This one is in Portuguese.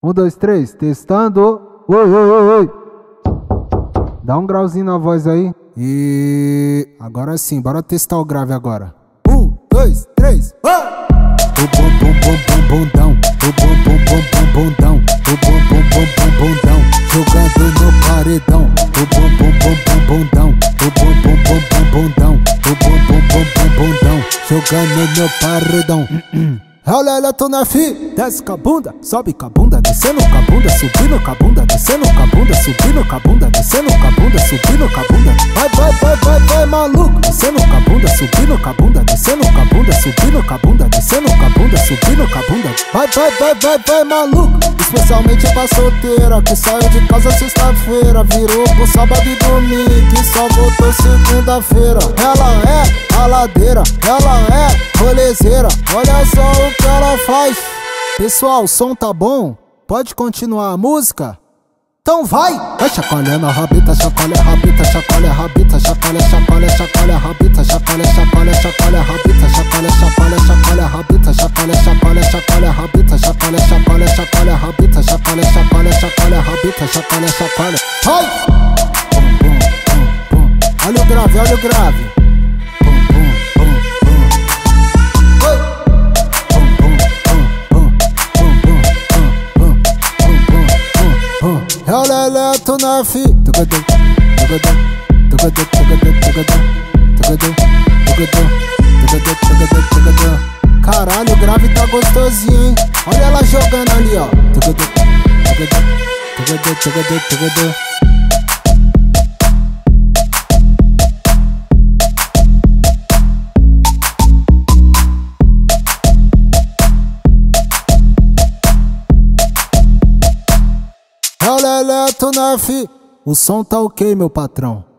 Um, dois, três, testando. Oi, oi, oi, oi. Dá um grauzinho na voz aí. E agora sim, bora testar o grave agora. Um, dois, três, vai! O bom bom bom bom bundão, o bom bom bom bom bundão, o bom bom bom bom bundão, jogando no paredão. O bom bom bom bom bundão, o bom bom bom bom bundão, o bom bom bom bom bundão, jogando no paredão. Olha, tô na fi, desce com a bunda, sobe com a bunda, descendo com a bunda, subindo com a bunda, descendo com a bunda, subindo com a bunda, descendo com a bunda, subindo com a bunda. Vai, vai, vai, vai, vai, maluco, descendo com a bunda, subindo com a bunda, descendo com a bunda, subindo com a bunda, descendo com a bunda, subindo com a bunda. Vai, vai, vai, vai, vai, maluco. Especialmente pra solteira que saiu de casa sexta-feira, virou pro sábado e domingo e só voltou segunda-feira. Ela é raladeira, ela é rolezeira, olha só o que ela faz. Pessoal, o som tá bom? Pode continuar a música? Então vai! Vai chacoalhando a rabita, chacoalha a rabita, chacoalha a rabita, chacoalha, chacoalha, chacoalha a rabita, chacoalha, chacoalha, chacoalha a rabita, chacoalha, chacoalha, chacoalha a rabita, chacoalha, chacoalha, chacoalha a rabita, chacoalha, chacoalha, chacoalha a rabita, chacoalha, chacoalha, chacoalha a rabita, chacoalha, chacoalha. Vai! Bum, bum, bum, bum. Olha o grave, olha o grave. Bum, bum, bum, bum. Oi! Bum, bum, bum, bum. Bum, bum, bum, bum. Bum, bum, bum, bum. Ela é tu na fi. Tugadum, tugadum, tugadum, tugadum, tugadum, tugadum, tugadum, tugadum, tugadum, tugadum. Caralho, o grave tá gostosinho, hein? Olha ela jogando ali, ó. Tugadum, tugadum, tugadum, tugadum, tugadum. Olha, tu na fi. O som tá ok, meu patrão.